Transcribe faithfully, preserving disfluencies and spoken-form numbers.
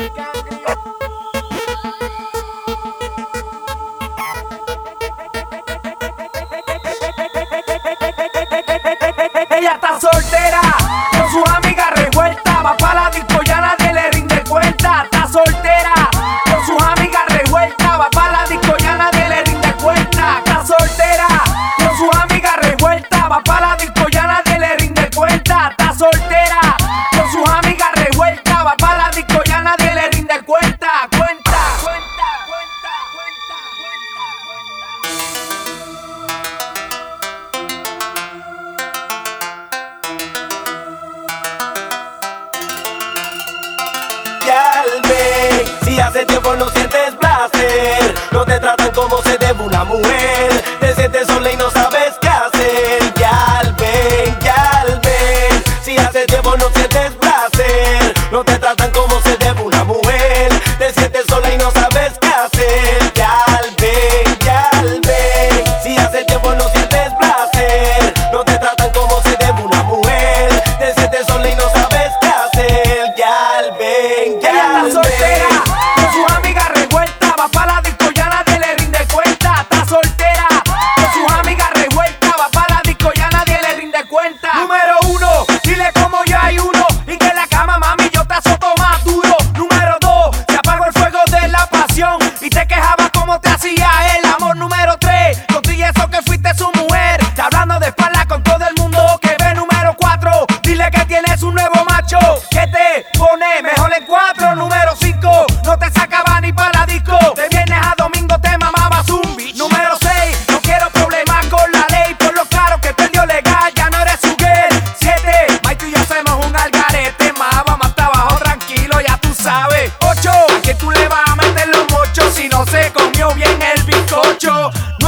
Ella está soltera, con sus amigas revueltas, va pa' la disco, ya nadie le rinde cuenta. Está soltera, con sus amigas revueltas, va pa' la disco, ya nadie le rinde cuenta. Está soltera, con sus amigas revueltas, va pa' la disco, ya nadie le rinde cuenta. Está soltera, con sus amigas revueltas, va pa' la disco, ya nadie le rinde cuenta. Cuenta, cuenta, cuenta, cuenta, Ven, si hace tiempo no sientes placer, no te tratan como se debe una mujer, te sientes sola y no sabes qué hacer. Yal, ven, yal, ven, si hace tiempo no sientes placer, no te tratan como se debe una mujer, te sientes sola y no sabes qué hacer. Yal, ven, yal, ven, si hace tiempo no sientes placer, no te tratan como se debe una mujer, te sientes sola y no sabes qué hacer. Yal, ven, yal. Ella está soltera, con sus amigas revueltas, va pa' la disco, ya nadie le rinde cuenta. Está soltera, con sus amigas revueltas, va pa' la disco, ya nadie le rinde cuenta. Número uno, dile como yo hay uno, y que en la cama, mami, yo te azoto más duro. Número dos, se apagó el fuego de la pasión, y te quejabas como te hacía el amor. Número tres, contigo eso que fuiste su mujer, te hablando de espalda con todo el mundo que ve. Número cuatro, dile que tienes un nuevo macho, que te pone mejor en cuatro. Número cinco, no te sacaba ni pa' la disco, de viernes a domingo te mamabas un bicho. Número seis, no quiero problemas con la ley, por lo claro que perdió legal, ya no eres su girl. Siete, Mike, tú y yo hacemos un algarete, más vamos hasta abajo tranquilo, ya tú sabes. Ocho, ¿a qué tú le vas a meter los mochos si no se comió bien el bizcocho?